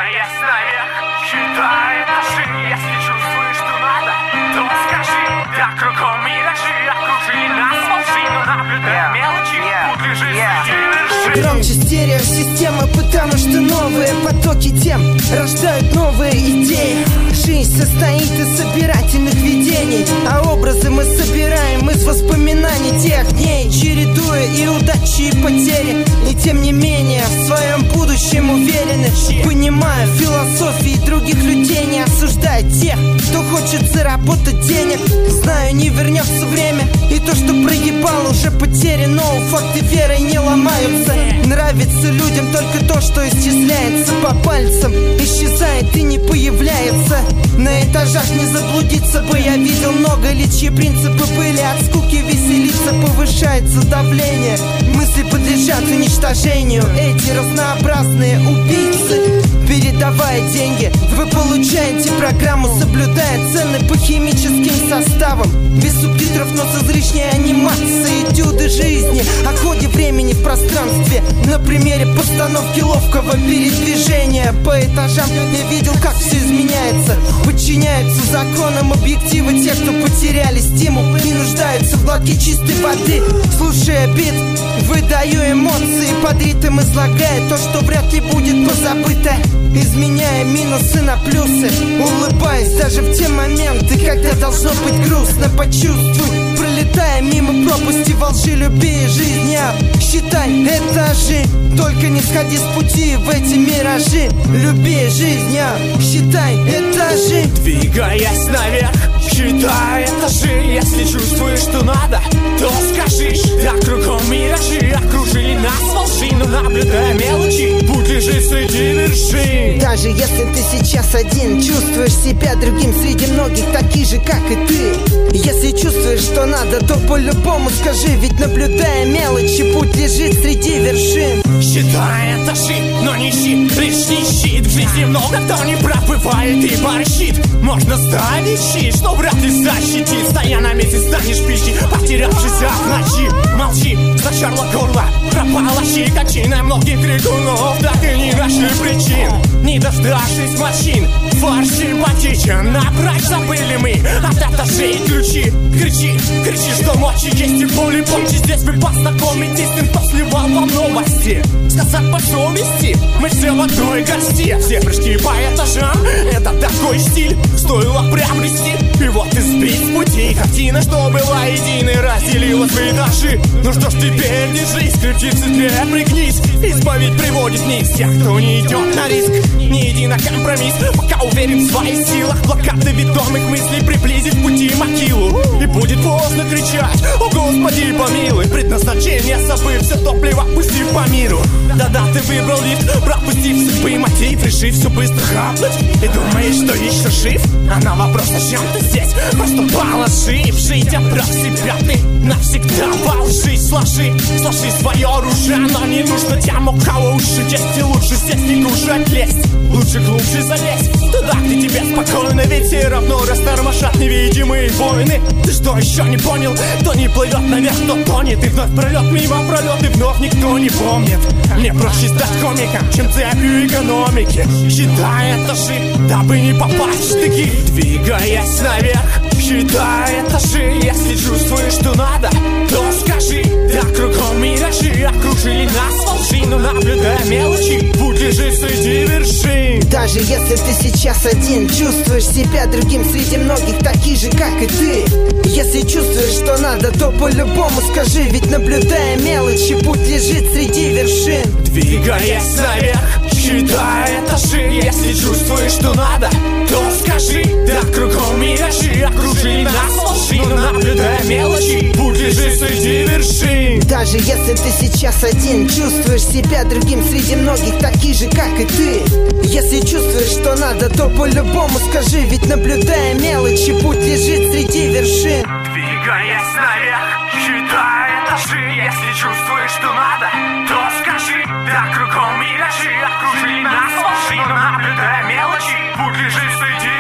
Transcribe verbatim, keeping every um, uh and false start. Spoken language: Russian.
Двигаясь наверх, считай этажи. Если чувствуешь, что надо, то скажи. Да кругом миражи окружили нас волжи, но наблюдай мелочи, путь лежит среди вершин. Громче стереосистема, потому что новые потоки тем рождают новые идеи. Жизнь состоит из собирательных видений, а образы мы собираем из воспоминаний тех дней, чередуя и удачи, и потери. И тем не менее в своем будущем уверены, понимая философии других людей, не осуждая тех, кто хочет заработать денег. Знаю, не вернется время, и то, что проебал, уже потеряно. Факты верой не ломаются. Нравится людям только то, что исчисляется по пальцам, исчезает и не появляется. На этажах не заблудиться бы. Я видел много лиц, чьи принципы были от скуки веселиться. Повышается давление, мысли подлежат уничтожению. Эти разнообразные убийцы, передавая деньги, вы получаете программу, соблюдая цены по химическим составам. Без субтитров, но с излишней анимацией. Этюды жизни о ходе времени в пространстве. На примере постановки ловкого передвижения по этажам я видел, как все изменяется. Подчиняются законам объектива те, кто потеряли стимул и нуждаются в глотке чистой воды. Слушая бит, выдаю эмоции, под ритм излагая то, что вряд ли будет позабыто, изменяя минусы на плюсы, улыбаясь даже в те моменты, когда должно быть грустно. Почувствуй, пролетая мимо пропасти во лжи, люби жизнь, я считай этажи. Только не сходи с пути в эти миражи. Люби жизнь, я считай этажи. Двигаясь наверх, считай этажи. Если чувствуешь, что надо, то скажи. Да кругом миражи окружили нас волжи, но наблюдая мелочи, путь лежит среди вершин. Даже если ты сейчас один, чувствуешь себя другим среди многих, таких же, как и ты. Если чувствуешь, что надо, то по-любому скажи. Ведь наблюдая мелочи, путь лежит среди вершин. Считай этажи, но не щит, лишний щит. В жизни много кто не прав бывает и борщит. Можно ставить щит, что вряд ли защитит. Стоя на месте станешь пищей, потерявшийся в ночи. Молчи, зачарло горло, пропала щекотина. Многих крикунов так и не нашли причин. Не дождавшись морщин, фарш симпатичен. Направь, забыли мы от этажей ключи. Кричи, кричи, что мочи есть и боли. Помните, здесь вы познакомитесь с тем, кто сливал вам новости. Сказать по совести, мы все в одной горсти. Все прыжки по этажам, это такой стиль. Стоило приобрести, и вот и сбить с пути. Картина, что была единой, разделилась в этажи. Ну что ж теперь, держись, ключицы две, пригнись. Избавить приводит вниз тех, кто не идет на риск. Не иди на компромисс, пока уверен в своих силах. Блокады ведомых мыслей приблизить пути могилу. И будет поздно кричать: о Господи помилуй. Предназначение забыв, все топливо пустив по миру. Да-да, ты выбрал лифт, пропустив судьбы мотив, решив все быстро хапнуть. И думаешь, что еще жив? А на вопрос, зачем ты здесь? Просто положи в жизнь, отправь себя ты навсегда во лжи. Сложи, сложи свое оружие, но не нужно тем, у кого уши есть. И лучше здесь не кушать лезть, лучше глубже залезть туда, где тебе спокойно. Ведь все равно растормошат невидимые войны. Ты что, еще не понял? Кто не плывет наверх, тот тонет. И вновь пролет мимо пролет, и вновь никто не помнит. Мне проще стать комиком, чем цепью экономики. Считай этажи, дабы не попасть в штыки. Двигаясь наверх, считай этажи. Если чувствуешь, что надо, то скажи. Да кругом миражи окружили нас волжи, но наблюдая мелочи, путь лежит среди вершин. Даже если ты сейчас один, чувствуешь себя другим среди многих, таких же, как и ты. Если чувствуешь, что надо, то по-любому скажи. Ведь наблюдая мелочи, путь лежит среди вершин. Двигаясь наверх, считай этажи. Если чувствуешь, что надо, то скажи. Да кругом миражи окружили нас волжи, но наблюдая мелочи, путь лежит среди вершин. Даже если ты сейчас один, чувствуешь себя другим среди многих, таких же, как и ты. Если чувствуешь, что надо, то по-любому скажи. Ведь наблюдая мелочи, путь лежит среди вершин. Двигаясь наверх, считай этажи. Если чувствуешь, что надо, то скажи. Да кругом миражи окружили нас волжи, но наблюдая мелочи, путь лежит среди